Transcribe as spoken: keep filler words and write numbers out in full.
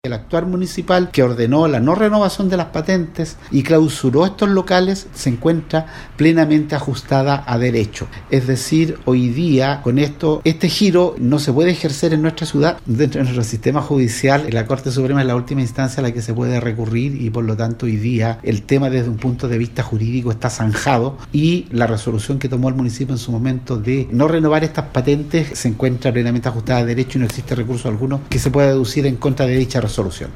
El actual municipal que ordenó la no renovación de las patentes y clausuró estos locales se encuentra plenamente ajustada a derecho. Es decir, hoy día con esto, este giro no se puede ejercer en nuestra ciudad. Dentro de nuestro sistema judicial, la Corte Suprema es la última instancia a la que se puede recurrir y por lo tanto hoy día el tema desde un punto de vista jurídico está zanjado y la resolución que tomó el municipio en su momento de no renovar estas patentes se encuentra plenamente ajustada a derecho y no existe recurso alguno que se pueda deducir en contra de dicha resolución.